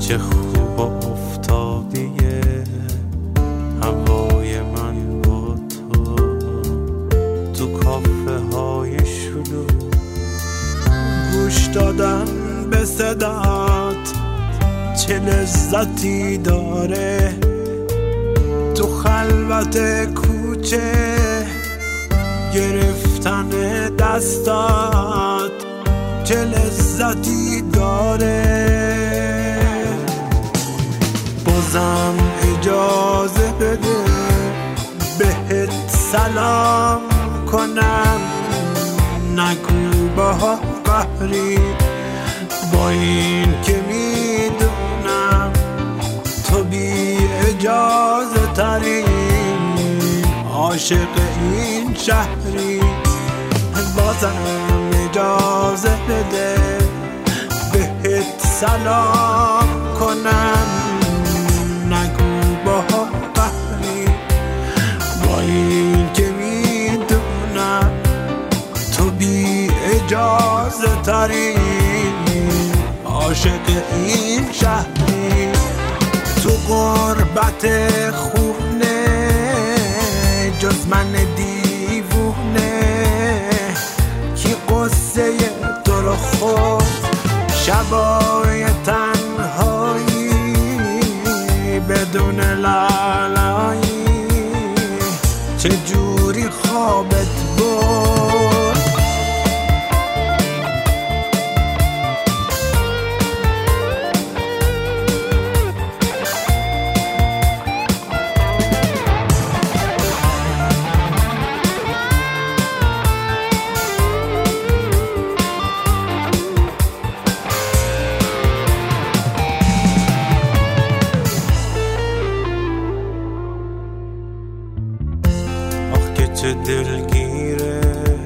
چه خوب افتادیه هوای من با تو کافه های شلوغ، گوش دادن به صدات چه لذتی داره، تو خلوت کوچه گرفتن دستات چه لذتی داره. بازم اجازه بده بهت سلام کنم، نگو با قهری با این که میدونم تو بی اجازه ترین عاشق این شهری. بازم اجازه بده بهت سلام کنم، نگو با قهری با این که میدونم تو بی اجازه ترین عاشق این شهری. تو غربت خونه جز من دیوونه کی قصه تو رو خود، شبای تنهایی بدون لالایی چه جوری خوابت برد. چه دلگیره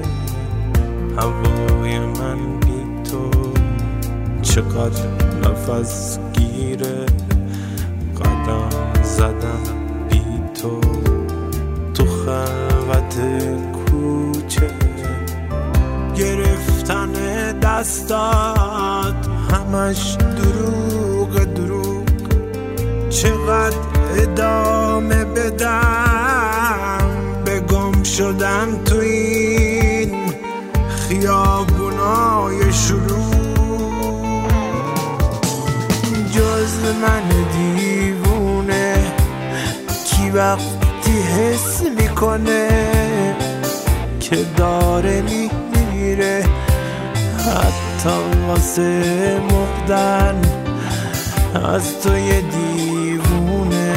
هوای من بی تو، چقدر نفس گیره قدم زدم بی تو، تو خلوت کوچه گرفتن دستات همش دروغ دروغ، چقدر ادامه بدم گم شدم تو این خیابونای شلوغ. جز من دیوونه کی وقتی حس میکنه که داره میمیره، حتی واسه مردن از تو یه دیوونه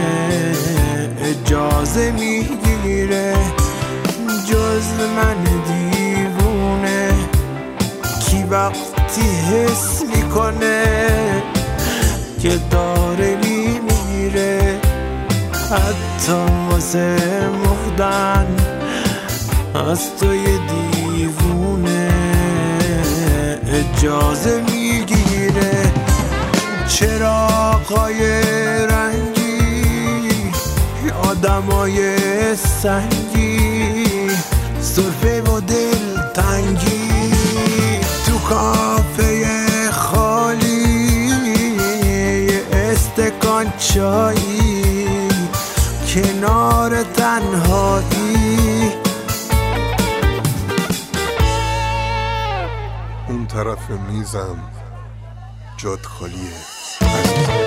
اجازه میگیره. جز من دیوونه کی وقتی حس میکنه که داره میمیره، حتی واسه مردن از تو یه دیوونه اجازه میگیره. چراغای رنگی آدمای سنگی سرفه و دل تنگی تو کافه خالی استکان چایی کنار تنهایی. اون طرف میزم جاد خالیه.